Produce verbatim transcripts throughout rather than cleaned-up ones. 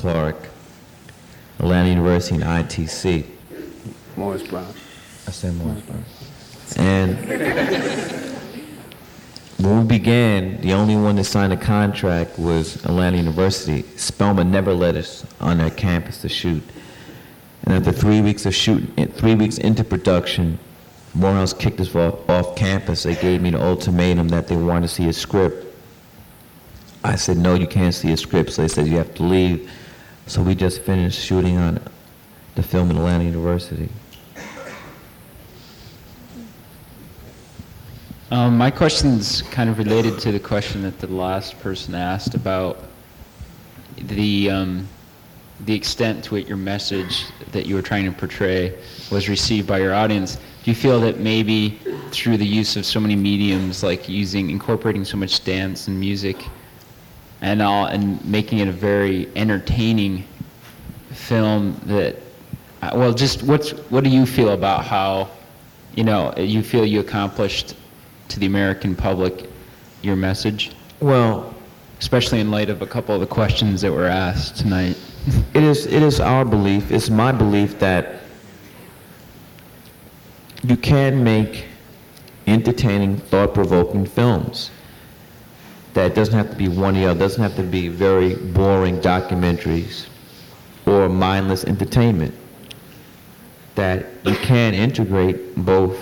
Clark, Atlanta University and I T C. Morris Brown. I said Morris Brown. And when we began, the only one that signed a contract was Atlanta University. Spelman never let us on their campus to shoot. And after three weeks of shooting, three weeks into production, Morehouse kicked us off, off campus. They gave me the ultimatum that they wanted to see a script. I said, no, you can't see a script. So they said, you have to leave. So we just finished shooting on the film at Atlanta University. Um, my question's kind of related to the question that the last person asked about the um, the extent to which your message that you were trying to portray was received by your audience. Do you feel that maybe through the use of so many mediums, like using, incorporating so much dance and music, and all, and making it a very entertaining film, that, well, just what's what do you feel about how, you know, you feel you accomplished to the American public your message? Well, especially in light of a couple of the questions that were asked tonight. It is, it is our belief, it's my belief that you can make entertaining, thought-provoking films. That it doesn't have to be one or the other, doesn't have to be very boring documentaries or mindless entertainment. That you can integrate both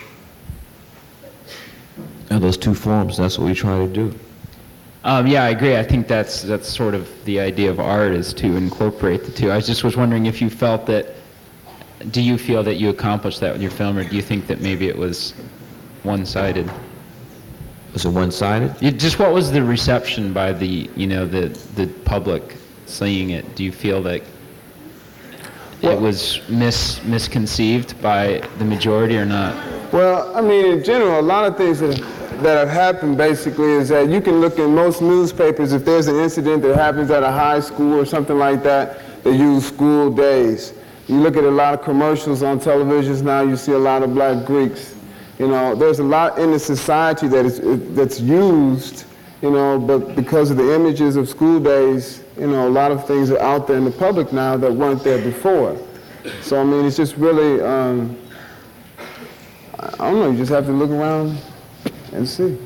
of those two forms. That's what we try to do. Um, yeah, I agree. I think that's that's sort of the idea of art, is to incorporate the two. I just was wondering if you felt that, do you feel that you accomplished that with your film, or do you think that maybe it was one-sided? Was it one-sided? You, just what was the reception by the, you know, the the public seeing it? Do you feel that well, it was mis misconceived by the majority or not? Well, I mean, in general, a lot of things that that have happened basically is that you can look in most newspapers, if there's an incident that happens at a high school or something like that, they use school days. You look at a lot of commercials on televisions now, you see a lot of black Greeks. You know, there's a lot in the society that is that's used, you know, but because of the images of school days, you know, a lot of things are out there in the public now that weren't there before. So, I mean, it's just really, um, I don't know, you just have to look around and see.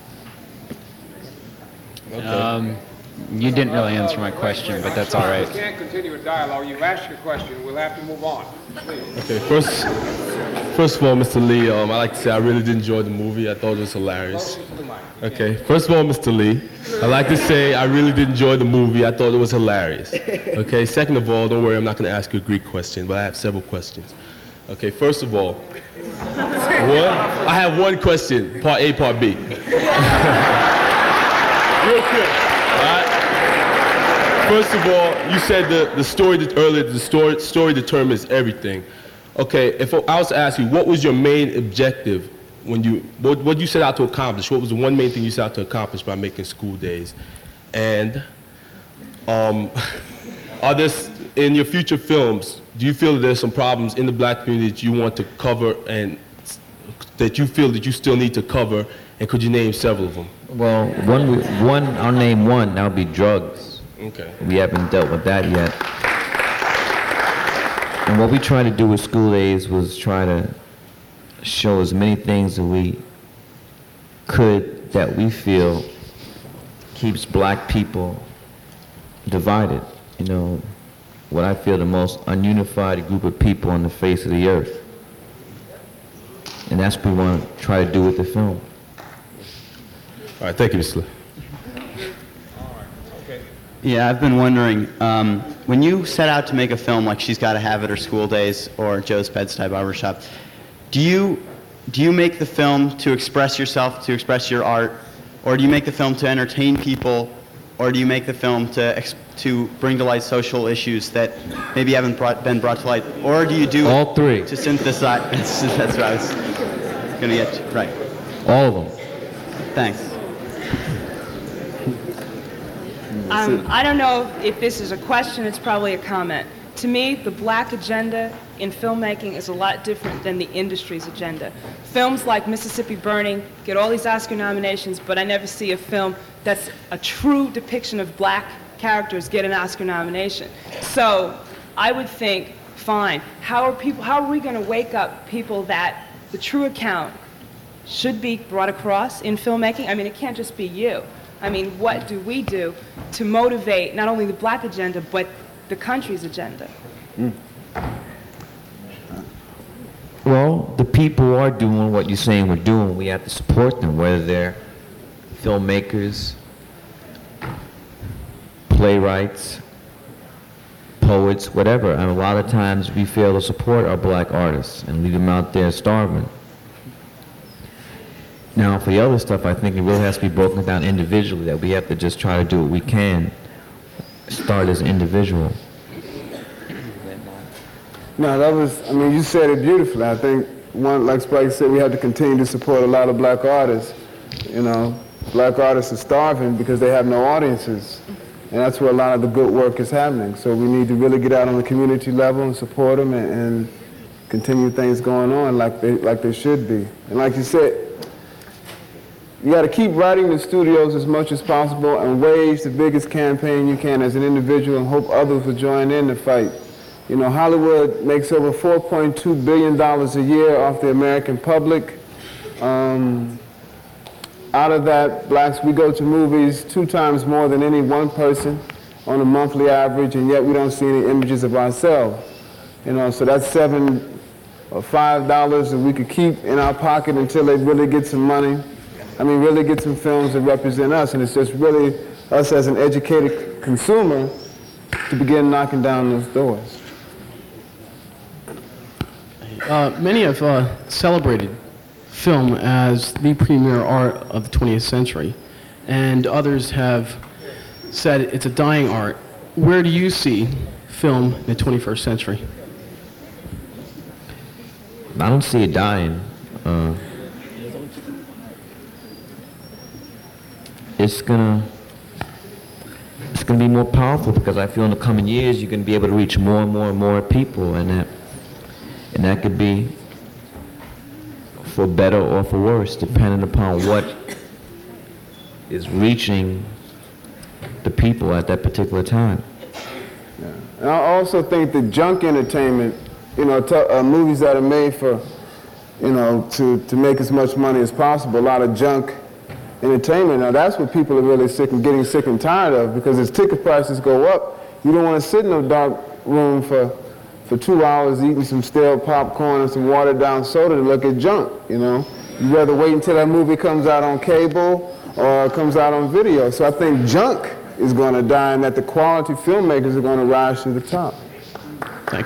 Okay. Um, you didn't really answer my question, but that's all right. We can't continue a dialogue. You've asked your question. We'll have to move on. Please. Okay, first, first of all, Mister Lee, um, I'd like to say I really did enjoy the movie. I thought it was hilarious. Okay, first of all, Mister Lee, I'd like to say I really did enjoy the movie. I thought it was hilarious. Okay, second of all, don't worry, I'm not going to ask you a Greek question, but I have several questions. Okay, first of all, one, I have one question, part A, part B. Real quick, all right? First of all, you said the, the story that earlier, the story, story determines everything. Okay, if I was to ask you, what was your main objective when you, what, what you set out to accomplish? What was the one main thing you set out to accomplish by making School Days? And um, are there, in your future films, do you feel that there's some problems in the black community that you want to cover and that you feel that you still need to cover, and could you name several of them? Well, one, one I'll name one, that would be drugs. Okay. We haven't dealt with that yet. And what we tried to do with School Days was try to show as many things that we could, that we feel keeps black people divided. You know, what I feel the most ununified group of people on the face of the earth. And that's what we want to try to do with the film. All right, thank you, Mister Lee. Yeah, I've been wondering, um, when you set out to make a film like She's Gotta Have It or School Days or Joe's Bed-Stuy Barbershop, do you, do you make the film to express yourself, to express your art, or do you make the film to entertain people, or do you make the film to ex to bring to light social issues that maybe haven't brought, been brought to light, or do you do all three to synthesize? That's, that's what I was going to get to. Right. All of them. Thanks. Um, I don't know if this is a question, it's probably a comment. To me, the black agenda in filmmaking is a lot different than the industry's agenda. Films like Mississippi Burning get all these Oscar nominations, but I never see a film that's a true depiction of black characters get an Oscar nomination. So I would think, fine, how are people, how are we going to wake up people that the true account should be brought across in filmmaking? I mean, it can't just be you. I mean, what do we do to motivate not only the black agenda, but the country's agenda? Mm. Well, the people are doing what you're saying we're doing. We have to support them, whether they're filmmakers, playwrights, poets, whatever. And a lot of times we fail to support our black artists and leave them out there starving. Now, for the other stuff, I think it really has to be broken down individually, that we have to just try to do what we can, start as an individual. No, that was, I mean, you said it beautifully. I think, one, like Spike said, we have to continue to support a lot of black artists. You know, black artists are starving because they have no audiences. And that's where a lot of the good work is happening. So we need to really get out on the community level and support them and, and continue things going on like they, like they should be. And like you said, you got to keep writing the studios as much as possible and wage the biggest campaign you can as an individual and hope others will join in the fight. You know, Hollywood makes over four point two billion dollars a year off the American public. Um, out of that, blacks, we go to movies two times more than any one person on a monthly average, and yet we don't see any images of ourselves. You know, so that's seven or five dollars that we could keep in our pocket until they really get some money. I mean, really get some films that represent us, and it's just really us as an educated consumer to begin knocking down those doors. Uh, many have uh, celebrated film as the premier art of the twentieth century, and others have said it's a dying art. Where do you see film in the twenty-first century? I don't see it dying. Uh, it's gonna it's gonna be more powerful because I feel in the coming years you're gonna be able to reach more and more and more people, and that and that could be for better or for worse, depending upon what is reaching the people at that particular time. Yeah. And I also think that junk entertainment, you know, t- uh, movies that are made for, you know, to, to make as much money as possible, a lot of junk entertainment. Now that's what people are really sick and getting sick and tired of, because as ticket prices go up, you don't want to sit in a dark room for for two hours eating some stale popcorn and some watered down soda to look at junk, you know. You'd rather wait until that movie comes out on cable or comes out on video. So I think junk is going to die and that the quality filmmakers are going to rise to the top. Thanks.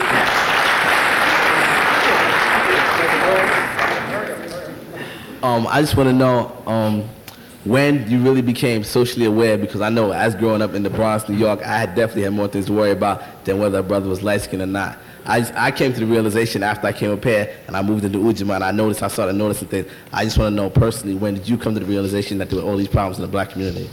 Um, I just want to know um, when you really became socially aware, because I know as growing up in the Bronx, New York, I had definitely had more things to worry about than whether a brother was light-skinned or not. I, just, I came to the realization after I came up here and I moved into Ujima, and I noticed, I started noticing things. I just want to know personally, when did you come to the realization that there were all these problems in the black community?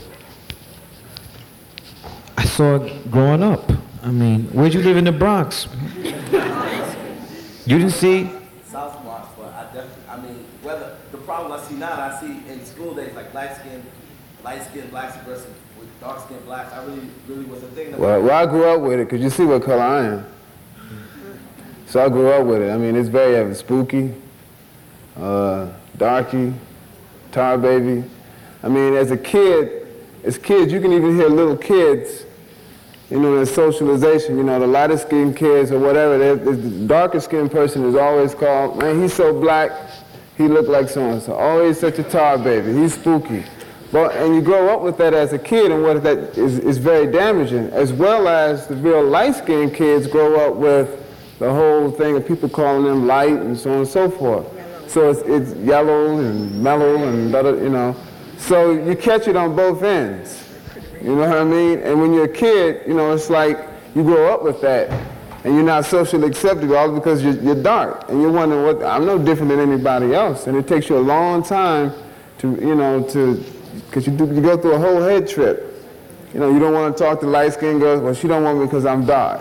I saw it growing up. I mean, where'd you live in the Bronx? You didn't see? South Bronx, but I definitely, I mean, whether the problem I see now, I see in school days, like light-skinned, light-skinned blacks versus with dark-skinned blacks, I really, really was a thing. That Well, well, I grew up with it, because you see what color I am. So I grew up with it. I mean, it's very uh, spooky, uh, darky, tar baby. I mean, as a kid, as kids, you can even hear little kids, you know, their socialization, you know, the lighter skinned kids or whatever, the darker skinned person is always called, man, he's so black, he looked like so-and-so. Oh, he's such a tar baby, he's spooky. Well, and you grow up with that as a kid, and what that is, is very damaging, as well as the real light-skinned kids grow up with the whole thing of people calling them light and so on and so forth. So it's, it's yellow and mellow and, you know. So you catch it on both ends. You know what I mean? And when you're a kid, you know, it's like you grow up with that, and you're not socially accepted all because you're, you're dark, and you're wondering, what, I'm no different than anybody else. And it takes you a long time to, you know, to, because you, do, you go through a whole head trip. You know, you don't want to talk to light-skinned girls. Well, she don't want me because I'm dark.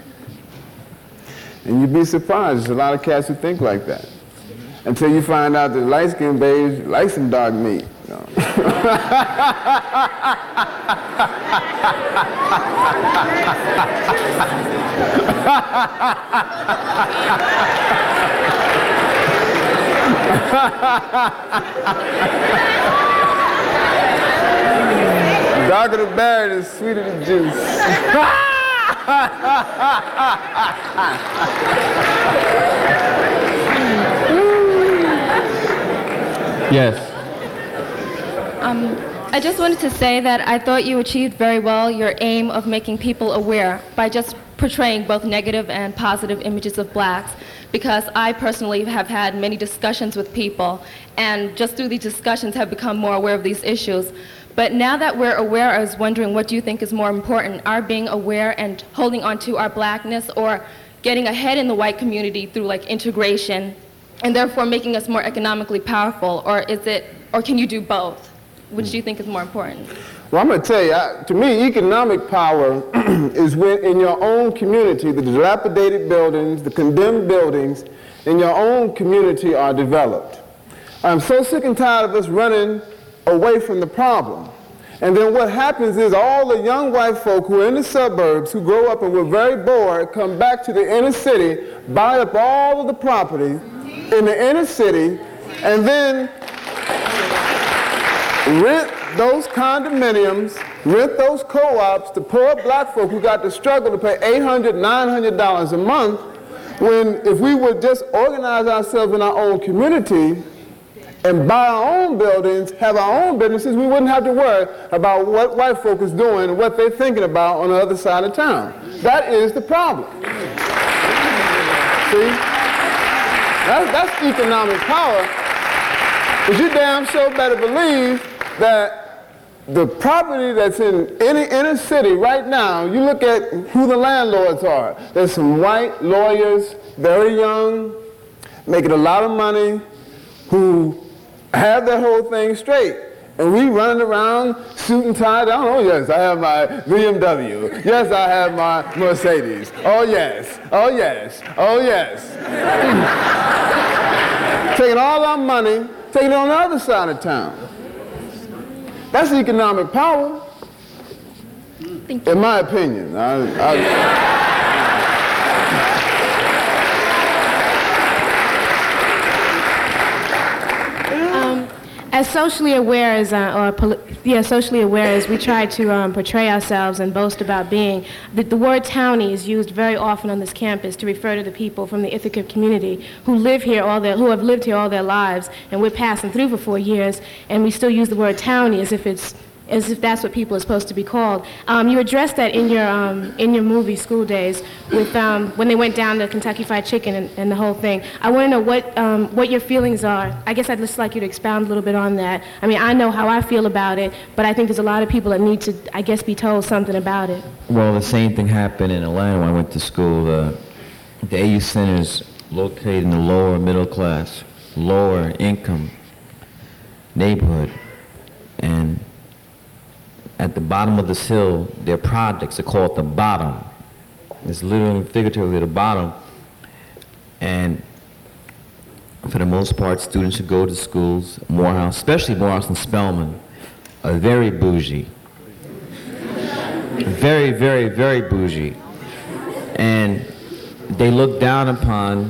And you'd be surprised. There's a lot of cats who think like that. Until you find out that light-skinned babes like some dark meat. You know? Darker the berry, the sweeter the juice. Yes. Um, I just wanted to say that I thought you achieved very well your aim of making people aware by just portraying both negative and positive images of blacks, because I personally have had many discussions with people, and just through these discussions have become more aware of these issues. But now that we're aware, I was wondering, what do you think is more important, our being aware and holding on to our blackness, or getting ahead in the white community through like integration and therefore making us more economically powerful? Or is it, or can you do both? Which do you think is more important? Well, I'm going to tell you, I, to me, economic power is when in your own community, the dilapidated buildings, the condemned buildings in your own community are developed. I'm so sick and tired of us running away from the problem. And then what happens is all the young white folk who are in the suburbs, who grow up and were very bored, come back to the inner city, buy up all of the property in the inner city, and then rent those condominiums, rent those co-ops to poor black folk who got to struggle to pay eight hundred dollars, nine hundred dollars a month, when if we would just organize ourselves in our own community and buy our own buildings, have our own businesses, we wouldn't have to worry about what white folk is doing and what they're thinking about on the other side of town. That is the problem. See? That's, that's economic power. But you damn sure better believe that the property that's in any inner city right now, you look at who the landlords are. There's some white lawyers, very young, making a lot of money, who have their whole thing straight. And we running around, suit and tie down. Oh yes, I have my B M W. Yes, I have my Mercedes. Oh yes, oh yes, oh yes. Taking all our money, taking it on the other side of town. That's economic power, in my opinion. I, I, As socially aware as, uh, or poli- yeah, socially aware as we try to um, portray ourselves and boast about being, the, the word townie is used very often on this campus to refer to the people from the Ithaca community who live here all their, who have lived here all their lives, and we're passing through for four years, and we still use the word townie as if it's as if that's what people are supposed to be called. Um, you addressed that in your um, in your movie School Days, with um, when they went down to Kentucky Fried Chicken and, and the whole thing. I want to know what um, what your feelings are. I guess I'd just like you to expound a little bit on that. I mean, I know how I feel about it, but I think there's a lot of people that need to, I guess, be told something about it. Well, the same thing happened in Atlanta when I went to school. Uh, the A U Center is located in the lower middle class, lower income neighborhood, and at the bottom of this hill, their projects are called the bottom. It's literally and figuratively the bottom. And for the most part, students who go to schools, Morehouse, especially Morehouse and Spelman, are very bougie. Very, very, very bougie. And they look down upon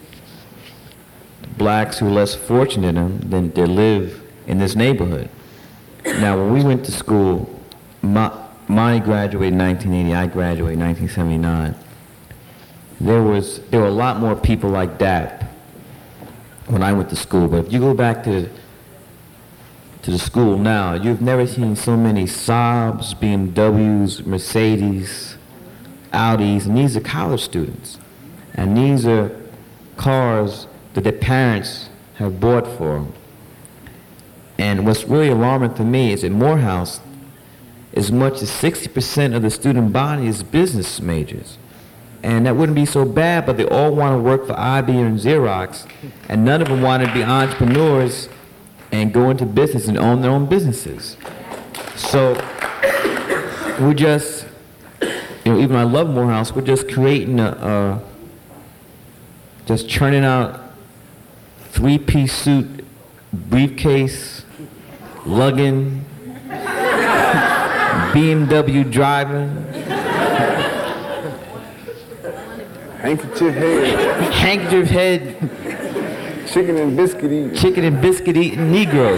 blacks who are less fortunate than them than they live in this neighborhood. Now, when we went to school, Monty graduated in nineteen eighty, I graduated in nineteen seventy-nine. There was there were a lot more people like that when I went to school. But if you go back to to the school now, you've never seen so many Saabs, B M Ws, Mercedes, Audis, and these are college students. And these are cars that their parents have bought for them. And what's really alarming to me is at Morehouse, as much as sixty percent of the student body is business majors. And that wouldn't be so bad, but they all want to work for I B M and Xerox, and none of them want to be entrepreneurs and go into business and own their own businesses. So we're just, you know, even though I love Morehouse, we're just creating a, a just churning out three-piece suit, briefcase, lugging, B M W driving, Handkerchief head, handkerchief head, chicken and biscuit eating. chicken and biscuit eating Negroes.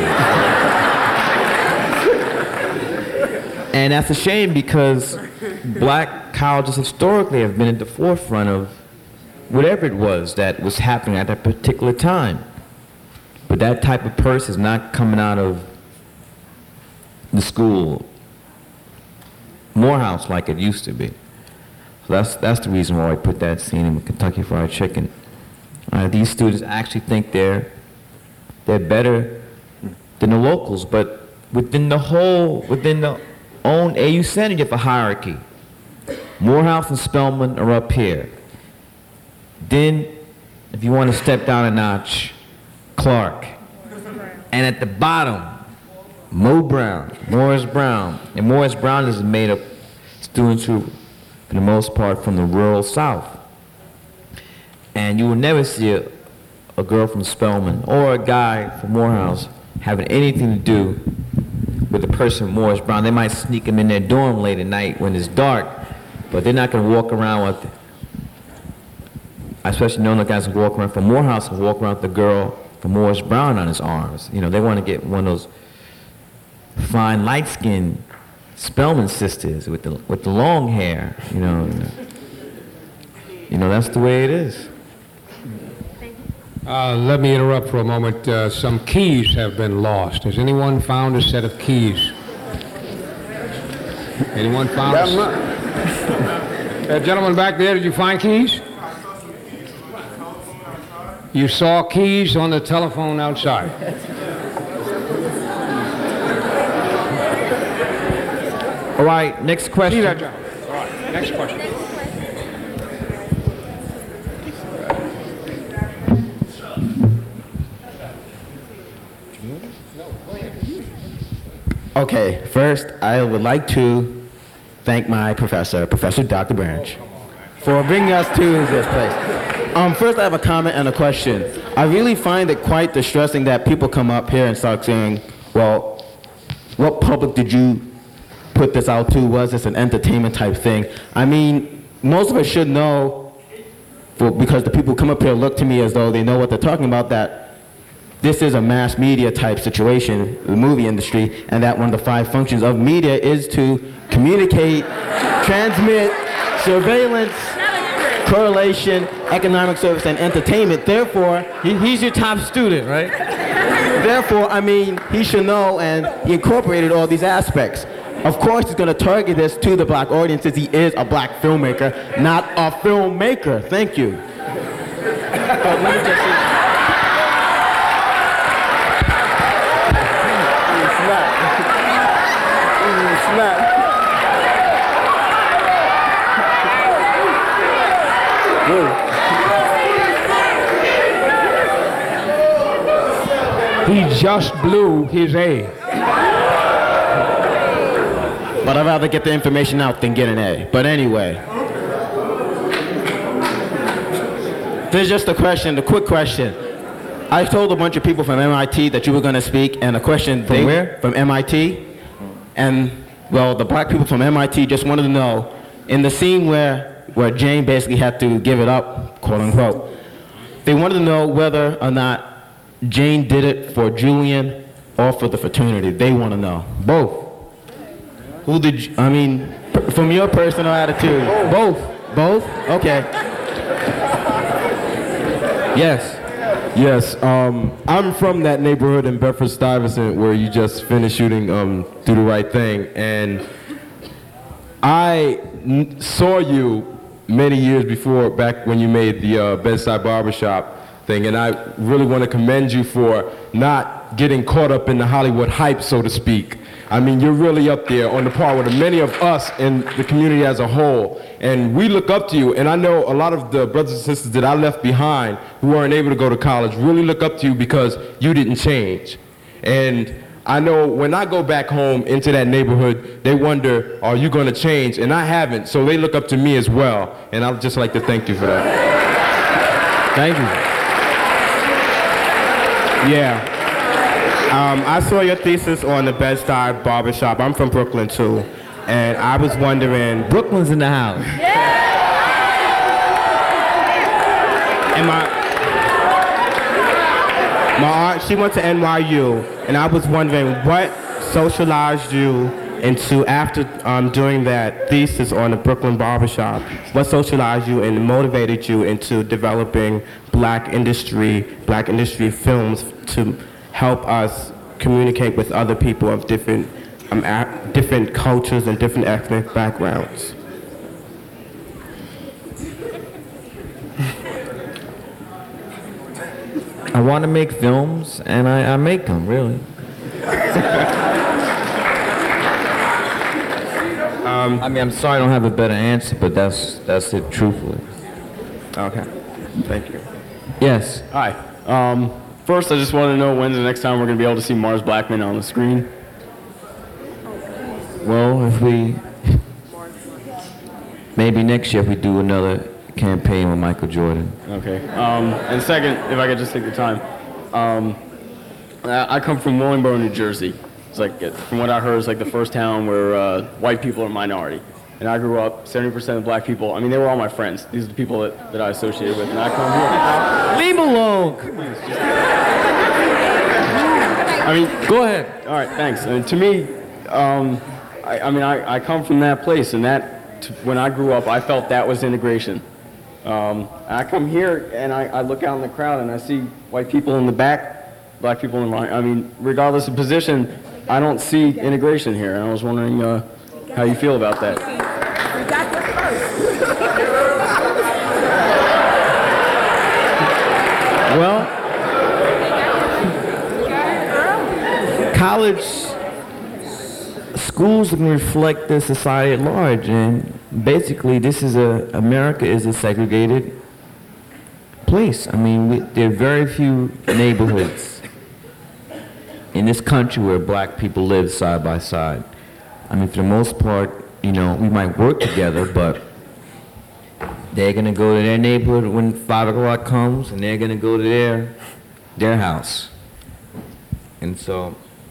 And that's a shame because black colleges historically have been at the forefront of whatever it was that was happening at that particular time. But that type of person is not coming out of the school, Morehouse, like it used to be. So that's, that's the reason why I put that scene in Kentucky Fried Chicken. Uh, these students actually think they're, they're better than the locals, but within the whole, within the own A U Center, you have a hierarchy. Morehouse and Spelman are up here. Then, if you want to step down a notch, Clark. And at the bottom, Mo Brown, Morris Brown. And Morris Brown is made of students who, for the most part, from the rural South. And you will never see a, a girl from Spelman or a guy from Morehouse having anything to do with a person from Morris Brown. They might sneak them in their dorm late at night when it's dark, but they're not going to walk around with, especially knowing the guys who walk around from Morehouse and walk around with the girl from Morris Brown on his arms. You know, they want to get one of those fine, light-skinned Spelman sisters with the with the long hair. You know, you know that's the way it is. Uh, let me interrupt for a moment. Uh, some keys have been lost. Has anyone found a set of keys? Anyone found a set? That gentleman back there, did you find keys? You saw keys on the telephone outside. All right, next question. See that, gentleman. All right, next question. Okay, first I would like to thank my professor, Professor Doctor Branch, for bringing us to this place. Um, first I have a comment and a question. I really find it quite distressing that people come up here and start saying, well, what public did you put this out to? Was this an entertainment type thing? I mean, most of us should know, for, because the people who come up here look to me as though they know what they're talking about, that this is a mass media type situation, the movie industry, and that one of the five functions of media is to communicate, transmit, surveillance, correlation, economic service, and entertainment. Therefore, he, he's your top student, right? Therefore, I mean, he should know, and he incorporated all these aspects. Of course, he's going to target this to the black audience since he is a black filmmaker, not a filmmaker. Thank you. But let me just say, He just blew his A. But I'd rather get the information out than get an A. But anyway. There's just a question, a quick question. I told a bunch of people from M I T that you were going to speak, and a question... From they, where? From M I T. And, well, the black people from M I T just wanted to know, in the scene where, where Jane basically had to give it up, quote unquote, they wanted to know whether or not Jane did it for Julian or for the fraternity. They want to know. Both. Who did you, I mean, p- from your personal attitude? Both. Both? Okay. Yes. Yes. Um, I'm from that neighborhood in Bedford-Stuyvesant where you just finished shooting um, Do the Right Thing. And I n- saw you many years before, back when you made the uh, Bed-Stuy Barbershop thing. And I really want to commend you for not getting caught up in the Hollywood hype, so to speak. I mean, you're really up there on the par with many of us in the community as a whole. And we look up to you. And I know a lot of the brothers and sisters that I left behind who weren't able to go to college really look up to you because you didn't change. And I know when I go back home into that neighborhood, they wonder, are you going to change? And I haven't. So they look up to me as well. And I'd just like to thank you for that. Thank you. Yeah. Um, I saw your thesis on the Bed-Stuy Barbershop. I'm from Brooklyn, too. and I was wondering. Brooklyn's in the house. And my my aunt, she went to N Y U, and I was wondering what socialized you into, after um, doing that thesis on the Brooklyn Barbershop, what socialized you and motivated you into developing black industry, black industry films to help us communicate with other people of different, um, a- different cultures and different ethnic backgrounds? I want to make films, and I, I make them, really. um, I mean, I'm sorry I don't have a better answer, but that's that's it, truthfully. Okay, thank you. Yes. Hi. Um, first, I just want to know when's the next time we're going to be able to see Mars Blackman on the screen? Well, if we... Maybe next year if we do another campaign with Michael Jordan. Okay. Um, and second, if I could just take the time, um, I I come from Willingboro, New Jersey. It's like, uh, from what I heard, it's like the first town where uh, white people are a minority. And I grew up, seventy percent of black people, I mean, they were all my friends. These are the people that, that I associated with. And I come here. Leave him alone. I mean, go ahead. All right, thanks. And to me, um, I, I mean, I, I come from that place, and that, t- when I grew up, I felt that was integration. Um, I come here and I, I look out in the crowd and I see white people in the back, black people in the front. I mean, regardless of position, I don't see integration here. And I was wondering uh, how you feel about that. Well, college schools can reflect the society at large, and basically, this is a America is a segregated place. I mean, we, there are very few neighborhoods in this country where black people live side by side. I mean, for the most part, you know, we might work together, but they're gonna go to their neighborhood when five o'clock comes, and they're gonna go to their their house. And so,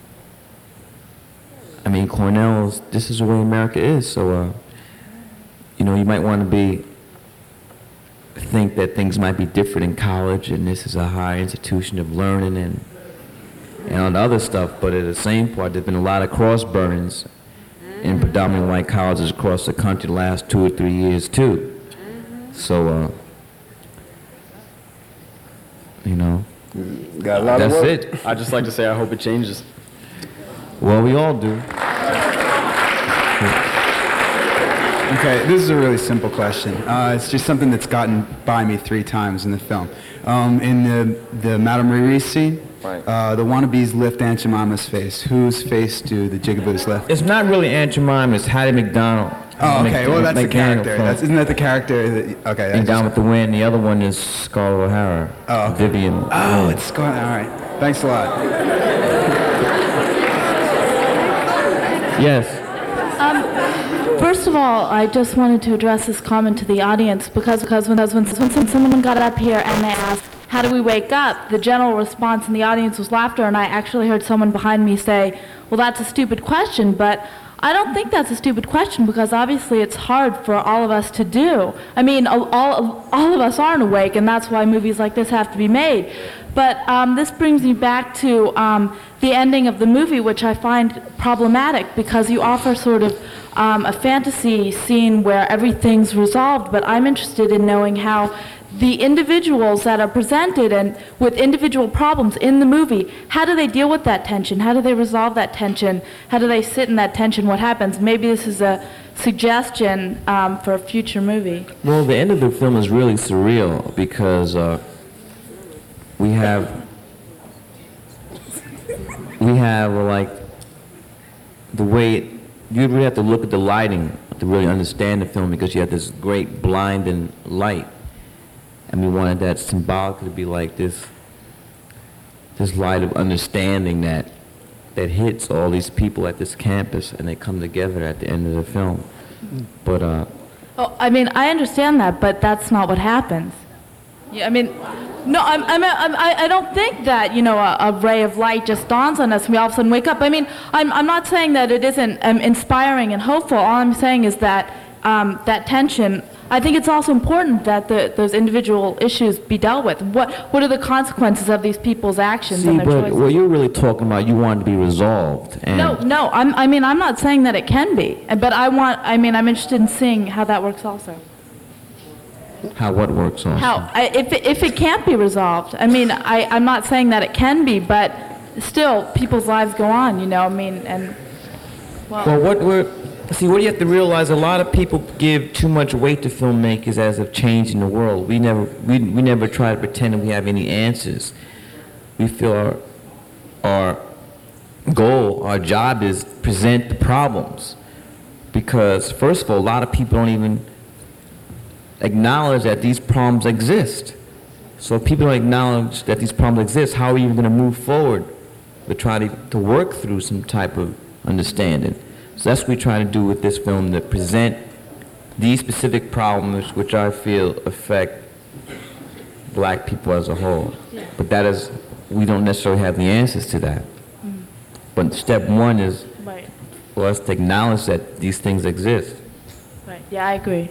I mean, Cornell's, this is the way America is. So, uh, you know, you might want to be, think that things might be different in college, and this is a high institution of learning and and all the other stuff. But at the same part, there's been a lot of cross burnings in predominantly white colleges across the country the last two or three years too. So, uh, you know, Got a lot that's of work. it. I'd just like to say I hope it changes. Well, we all do. Okay, this is a really simple question. Uh, it's just something that's gotten by me three times in the film. Um, in the, the Madame Riri scene, uh, the wannabes lift Aunt Jemima's face. Whose face do the Jigaboos lift? It's not really Aunt Jemima, it's Hattie McDonald. Oh, okay. Well, that's the McDaniel character. from- That's, isn't that the character? That, okay. I And Down just- with the Wind. The other one is Scarlett O'Hara. Oh. Vivian. Oh, it's going. All right. Thanks a lot. Yes. Um, first of all, I just wanted to address this comment to the audience because because when, when, when someone got up here and they asked, how do we wake up? The general response in the audience was laughter, and I actually heard someone behind me say, well, that's a stupid question, but I don't think that's a stupid question because obviously it's hard for all of us to do. I mean, all, all, all of us aren't awake, and that's why movies like this have to be made. But um, this brings me back to um, the ending of the movie, which I find problematic because you offer sort of um, a fantasy scene where everything's resolved, but I'm interested in knowing how the individuals that are presented and with individual problems in the movie, how do they deal with that tension? How do they resolve that tension? How do they sit in that tension? What happens? Maybe this is a suggestion um, for a future movie. Well, the end of the film is really surreal because uh, we have we have uh, like the way it, you really have to look at the lighting to really understand the film because you have this great blinding light. And we wanted that symbolically to be like this, this light of understanding that that hits all these people at this campus, and they come together at the end of the film. But uh, Oh, I mean, I understand that, but that's not what happens. Yeah, I mean, No, I'm, I'm, I'm, I I don't think that, you know, a, a ray of light just dawns on us and we all of a sudden wake up. I mean, I'm, I'm not saying that it isn't um, inspiring and hopeful. All I'm saying is that um, that tension, I think it's also important that the, those individual issues be dealt with. What, what are the consequences of these people's actions See, and their but choices? what you're really talking about, you want it to be resolved. And No, no, I'm, I mean, I'm not saying that it can be, but I want, I mean, I'm interested in seeing how that works also. how what works on. How, I, if, it, if it can't be resolved, I mean, I, I'm not saying that it can be, but still, people's lives go on, you know, I mean, and, well, Well, what we're see, what you have to realize, a lot of people give too much weight to filmmakers as of changing the world. We never, we, we never try to pretend that we have any answers. We feel our, our goal, our job is present the problems, because first of all, a lot of people don't even acknowledge that these problems exist. So if people don't acknowledge that these problems exist, how are you going to move forward to try to, to work through some type of understanding? So that's what we try to do with this film, to present these specific problems which I feel affect black people as a whole. Yeah. But that is, we don't necessarily have the answers to that. Mhm. But step one is Right. for us to acknowledge that these things exist. Right, yeah, I agree.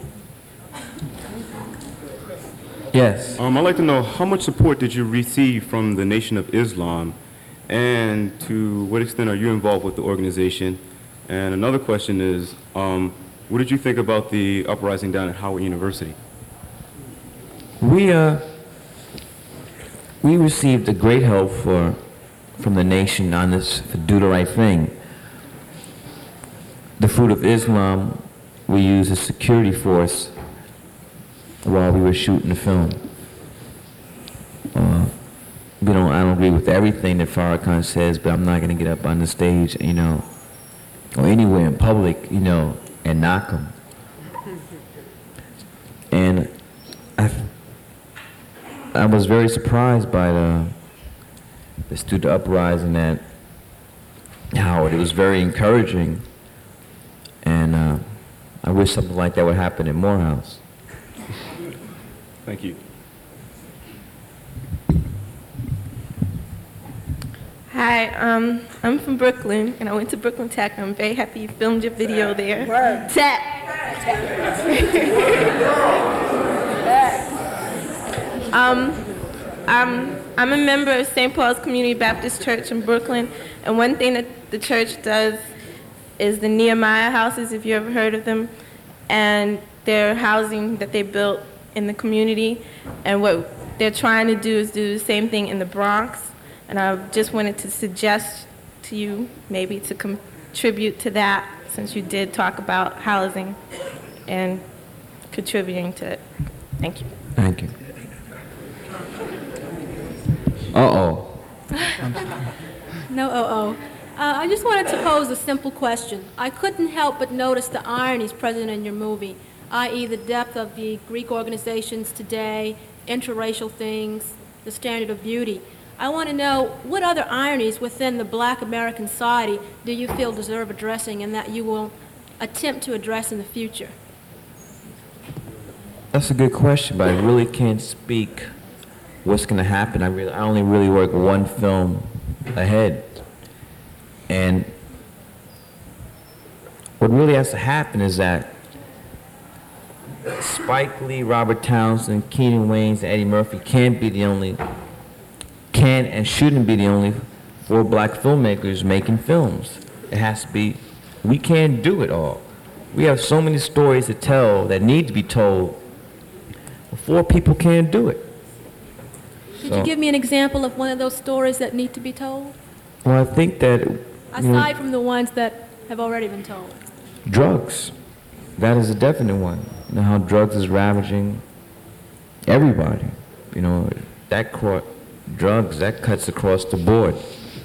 Yes. Um, I'd like to know, how much support did you receive from the Nation of Islam, and to what extent are you involved with the organization? And another question is, um, what did you think about the uprising down at Howard University? We uh, we received a great help for from the nation on this for Do the Right Thing. The Fruit of Islam, we used as security force while we were shooting the film. Uh, we don't, I don't agree with everything that Farrakhan says, but I'm not going to get up on the stage, you know, or anywhere in public, you know, and knock him. And I, I was very surprised by the, the student uprising at Howard. It was very encouraging, and uh, I wish something like that would happen at Morehouse. Thank you. Hi, um, I'm from Brooklyn, and I went to Brooklyn Tech. I'm very happy you filmed your video there. Word. Tech. um, I'm, I'm a member of Saint Paul's Community Baptist Church in Brooklyn, and one thing that the church does is the Nehemiah houses, if you ever heard of them, and they're housing that they built in the community, and what they're trying to do is do the same thing in the Bronx. And I just wanted to suggest to you maybe to contribute to that, since you did talk about housing and contributing to it. Thank you. Thank you. Uh-oh. No, oh, oh. Uh, I just wanted to pose a simple question. I couldn't help but notice the ironies present in your movie, that is the depth of the Greek organizations today, interracial things, the standard of beauty. I want to know, what other ironies within the Black American society do you feel deserve addressing and that you will attempt to address in the future? That's a good question, but I really can't speak what's going to happen. I really, I only really work one film ahead. And what really has to happen is that Spike Lee, Robert Townsend, Keenan Wayans, and Eddie Murphy can't be the only, can and shouldn't be the only four black filmmakers making films. It has to be, we can't do it all. We have so many stories to tell that need to be told. Four people can't do it. Could So- you give me an example of one of those stories that need to be told? Well, I think that, you know, Aside from the ones that have already been told. drugs, that is a definite one. You know how drugs is ravaging everybody. You know, that cro- drugs, that cuts across the board.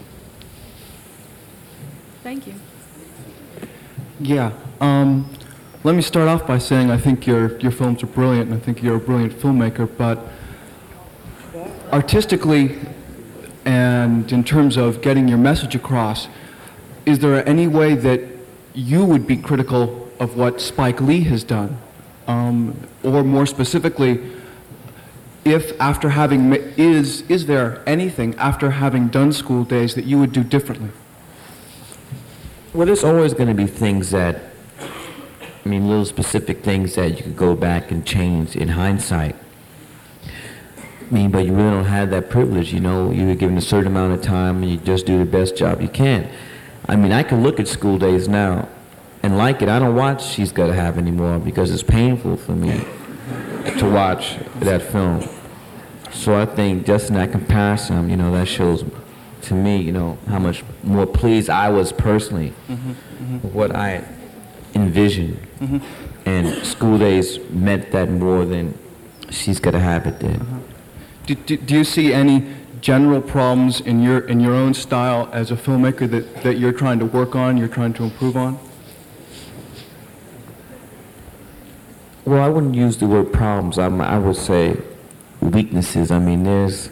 Thank you. Yeah. Um, let me start off by saying I think your, your films are brilliant, and I think you're a brilliant filmmaker, but artistically and in terms of getting your message across, is there any way that you would be critical of what Spike Lee has done? Um, or more specifically, if after having, ma- is, is there anything after having done School Days that you would do differently? Well, there's always going to be things that, I mean, little specific things that you could go back and change in hindsight. I mean, but you really don't have that privilege, you know. You're given a certain amount of time and you just do the best job you can. I mean, I can look at School Days now and like it. I don't watch She's Gotta Have anymore because it's painful for me to watch that film. So I think just in that comparison, you know, that shows to me, you know, how much more pleased I was personally Mm-hmm, mm-hmm. with what I envisioned. Mm-hmm. And School Days meant that more than She's Gotta Have it did. Uh-huh. Do, do, do you see any general problems in your in your own style as a filmmaker that, that you're trying to work on, you're trying to improve on? Well, I wouldn't use the word problems. I, I would say weaknesses. I mean, there's,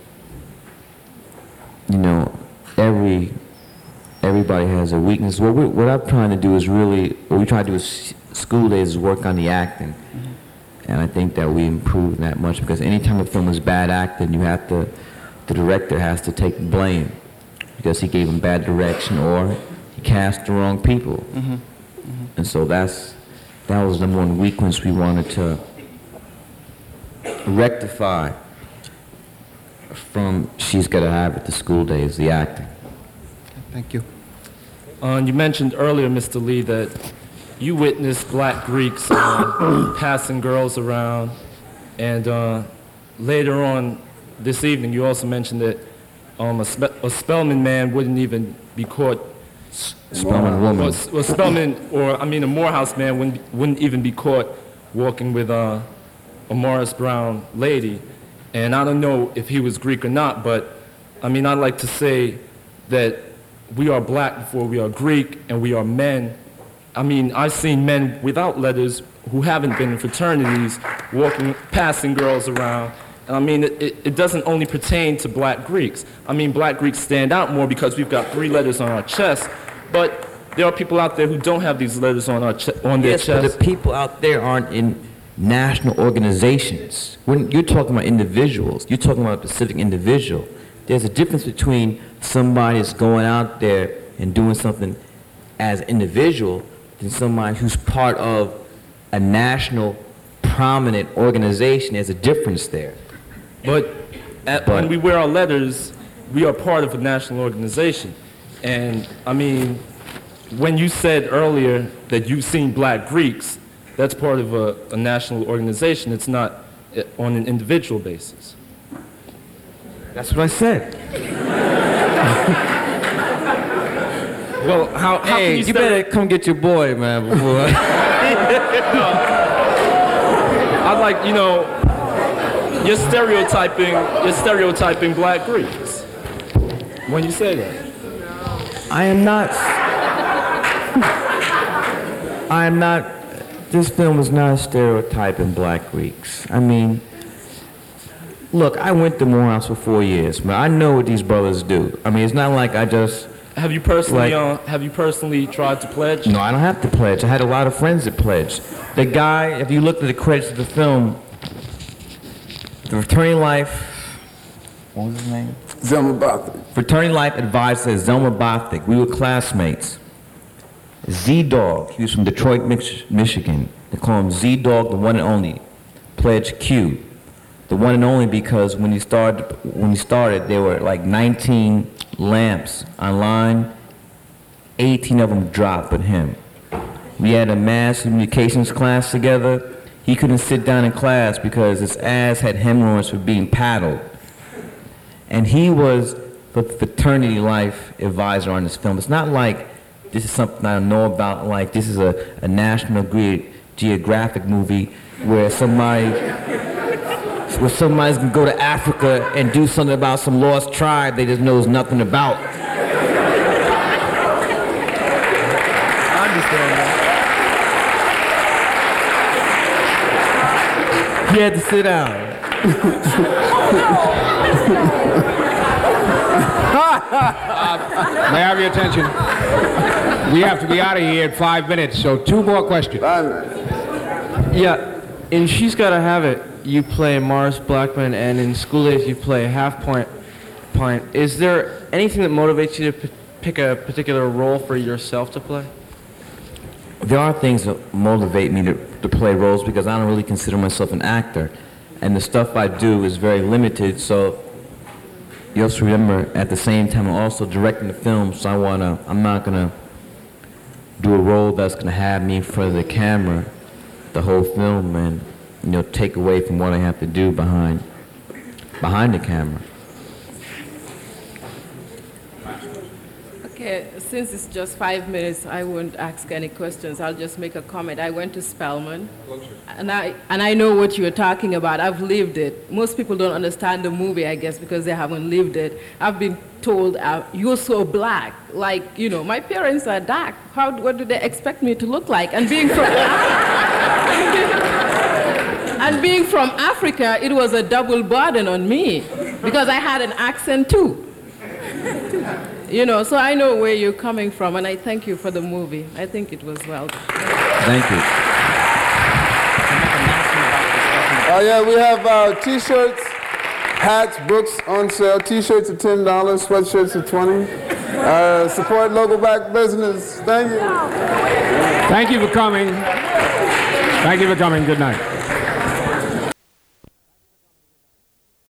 you know, every everybody has a weakness. What we, what I'm trying to do is really, what we try to do is School Days is work on the acting. Mm-hmm. And I think that we improved that much because anytime a film is bad acting, you have to, the director has to take blame because he gave him bad direction or he cast the wrong people. Mm-hmm. Mm-hmm. And so that's, that was the one weakness we wanted to rectify from She's Gotta Have It to School Days, the acting. Thank you. Uh, you mentioned earlier, Mister Lee, that you witnessed black Greeks uh, passing girls around, and uh, later on this evening you also mentioned that um, a, Spe- a Spelman man wouldn't even be caught. Spelman woman. Or, or Spelman, or I mean a Morehouse man wouldn't, wouldn't even be caught walking with uh, a Morris Brown lady. And I don't know if he was Greek or not, but I mean I'd like to say that we are black before we are Greek, and we are men. I mean, I've seen men without letters who haven't been in fraternities walking, passing girls around. And I mean, it, it, it doesn't only pertain to black Greeks. I mean, black Greeks stand out more because we've got three letters on our chest, but there are people out there who don't have these letters on, our ch- on their Yes, chest. but the people out there aren't in national organizations. When you're talking about individuals, you're talking about a specific individual. There's a difference between somebody that's going out there and doing something as an individual than somebody who's part of a national prominent organization. There's a difference there. But, at, when we wear our letters, we are part of a national organization. And I mean, when you said earlier that you've seen black Greeks, that's part of a, a national organization. It's not uh, on an individual basis. That's what I said. Well, how, how hey, can you, you step- better come get your boy, man, before. No. I'd like, you know, you're stereotyping, you're stereotyping black Greeks when you say that. I am not. I am not. This film is not stereotyping black Greeks. I mean, look, I went to Morehouse for four years, man. I know what these brothers do. I mean, it's not like I just. Have you personally, Like- uh, have you personally tried to pledge? No, I don't have to pledge. I had a lot of friends that pledged. The guy, if you looked at the credits of the film, the Fraternity Life, what was his name? Zelma Bothic. Fraternity Life advisor Zelma Bothic. We were classmates. Z-Dog, he was from Detroit, Mich- Michigan. They call him Z-Dog, the one and only. Pledge Q. The one and only because when he started, when he started, there were like nineteen lamps online. eighteen of them dropped but him. We had a mass communications class together. He couldn't sit down in class because his ass had hemorrhoids for being paddled. And he was the Fraternity Life advisor on this film. It's not like this is something I don't know about, like this is a, a National Ge- Geographic movie where somebody, where somebody's gonna go to Africa and do something about some lost tribe they just knows nothing about. I understand that. He had to sit down. May I have your attention? We have to be out of here in five minutes, so two more questions. Yeah, and She's Gotta Have It. you play Morris Blackman, and in School Days you play Half Point. Point. Is there anything that motivates you to p- pick a particular role for yourself to play? There are things that motivate me to, to play roles because I don't really consider myself an actor. And the stuff I do is very limited, so you also remember at the same time I'm also directing the film, so I wanna, I'm not gonna do a role that's gonna have me in front of the camera the whole film and, you know, take away from what I have to do behind, behind the camera. Okay, since it's just five minutes, I won't ask any questions. I'll just make a comment. I went to Spelman, and I and I know what you're talking about. I've lived it. Most people don't understand the movie, I guess, because they haven't lived it. I've been told, uh, "You're so black." Like, you know, my parents are dark. How? What do they expect me to look like? And being from and being from Africa, it was a double burden on me because I had an accent too. You know, so I know where you're coming from, and I thank you for the movie. I think it was well done. Thank you. Oh, yeah, we have uh, T-shirts, hats, books on sale. T-shirts are ten dollars, sweatshirts are twenty dollars. Uh, support local black business. Thank you. Thank you for coming. Thank you for coming. Good night.